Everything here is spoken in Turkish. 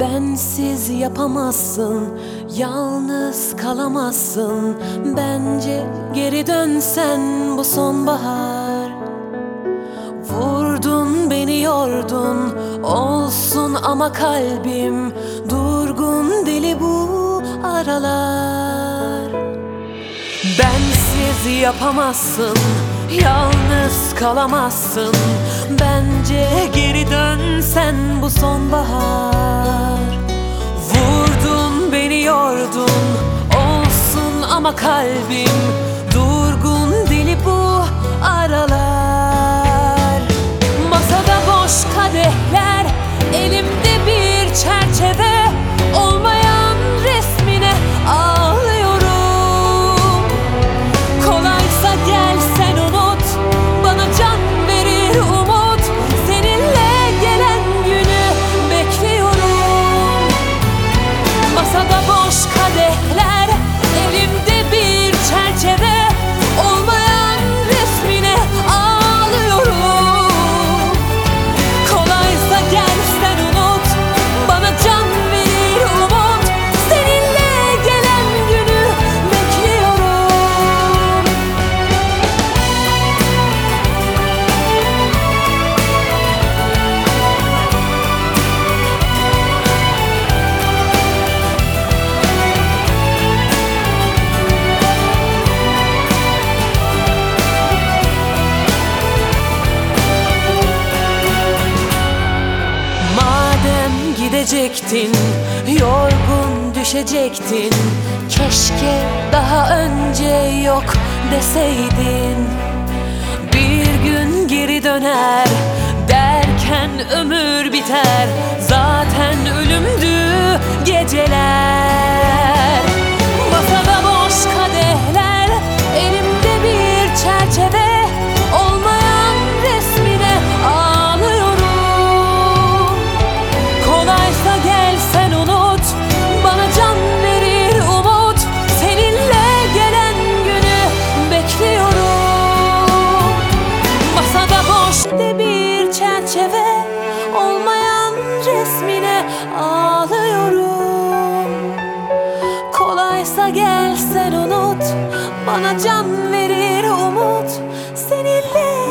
Bensiz yapamazsın, yalnız kalamazsın. Bence geri dönsen bu sonbahar. Vurdun beni yordun, olsun ama kalbim durgun deli bu aralar. Bensiz yapamazsın, yalnız kalamazsın. Bence geri dönsen bu sonbahar. Vurdun beni yordun, olsun ama kalbim durgun deli bu aralar. Masada boş kadehler, elimde bir çerçeve, olmayan resmine ağlıyorum. Kolaysa gel sen unut, bana can verir umut. Seninle gelen günü bekliyorum. Masada boş kadehler, elimde bir çerçeve, olmayan resmine ağlıyorum. Kolaysa gel sen unut, bana can verir umut. Seninle gelen günü bekliyorum. Madem gidecektin, yorgun düşecektin, keşke daha önce yok deseydin. Bir gün geri döner derken ömür biter, zaten ölümdü geceler. Masada boş kadehler, elimde bir çerçeve, olmayan resmine ağlıyorum. Kolaysa gel sen unut, bana can verir umut. Seninle gelen günü bekliyorum. Masada boş de bir çerçeve, olmayan resmine ağlıyorum. Kolaysa gel sen unut, bana can verir umut. Seninle